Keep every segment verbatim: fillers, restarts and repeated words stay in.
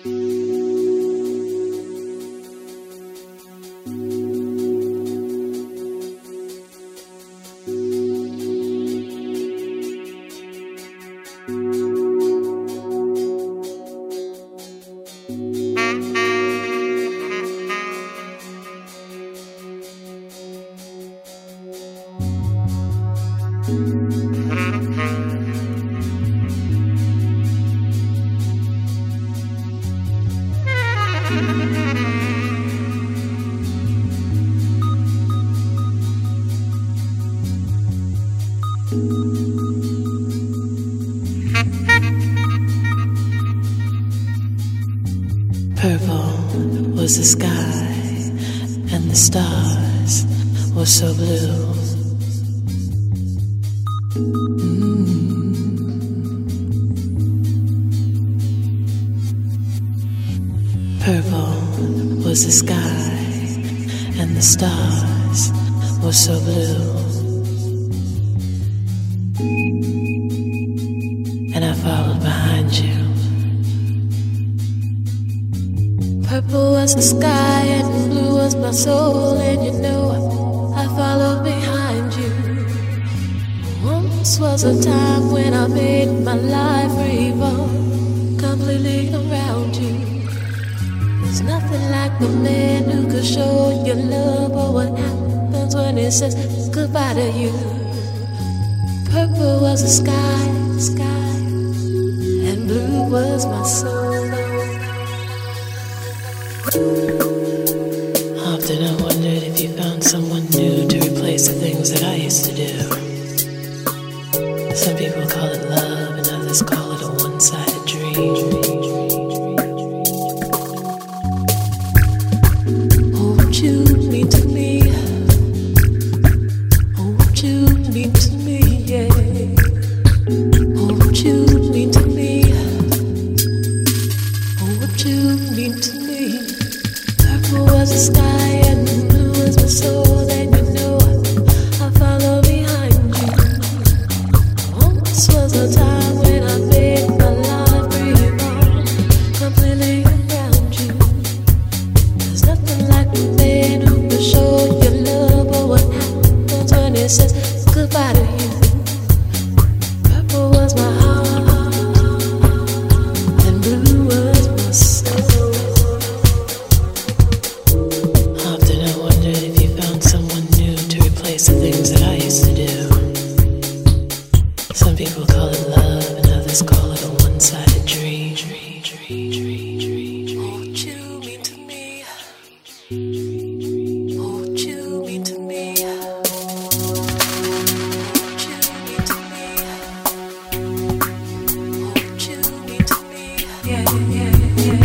Purple was the sky, and the stars were so blue. Mm. Purple was the sky, and the stars were so blue. And I followed behind you. Purple was the sky and blue was my soul, and you know I followed behind you. Once was a time when I made my life revolve completely around you. There's nothing like a man who could show you love, or what happens when he says goodbye to you. Purple was the sky, sky, and blue was my soul. Often I wondered if you found someone new to replace the things that I used to do. Some people call it love, and others call it a one-sided dream. Oh, won't you mean to me? Oh, won't you mean to me? Yeah. Oh, won't you mean to me? Oh, won't you mean to me? Purple was the sky and blue was my soul, and you know I follow behind you. Once was a time when I made my life revolve completely around you. There's nothing like a man who can show you love, or what happens when he says goodbye to you. Purple was my heart, and blue was my soul. Often I wondered if you found someone new to replace the things that I used to do. Some people call it love, and others call it a one-sided dream. Won't you mean to me? Won't you mean to me? Won't you mean to me? Won't you mean to me? Yeah, yeah, yeah,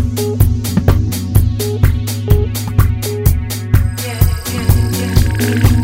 yeah, yeah, yeah.